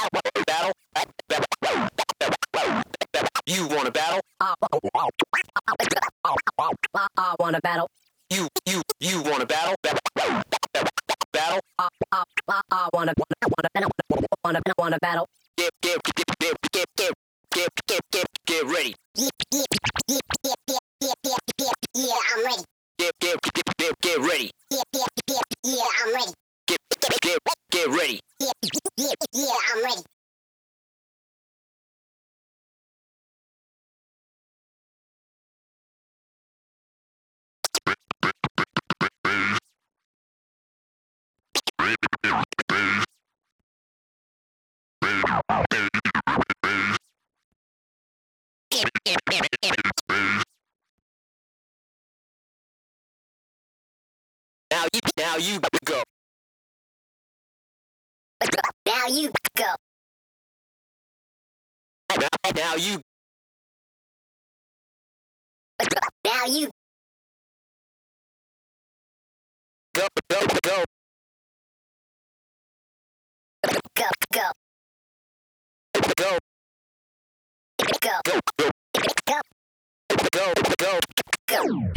battle? You want to battle? I want to battle. You want to battle? Battle? I want to battle. Get ready. Yeah, I'm ready. Get ready. Yeah, I'm ready. Get ready. Yeah, I'm ready. Now you go. Now you go. Now you Now you go. go. Go. Go. Go. Go.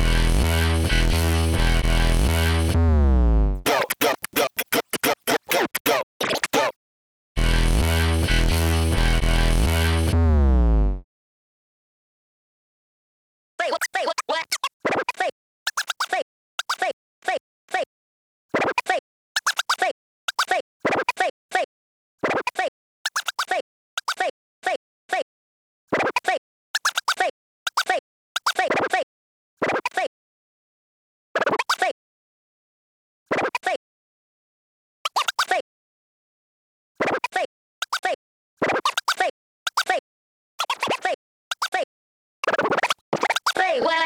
Wait, what?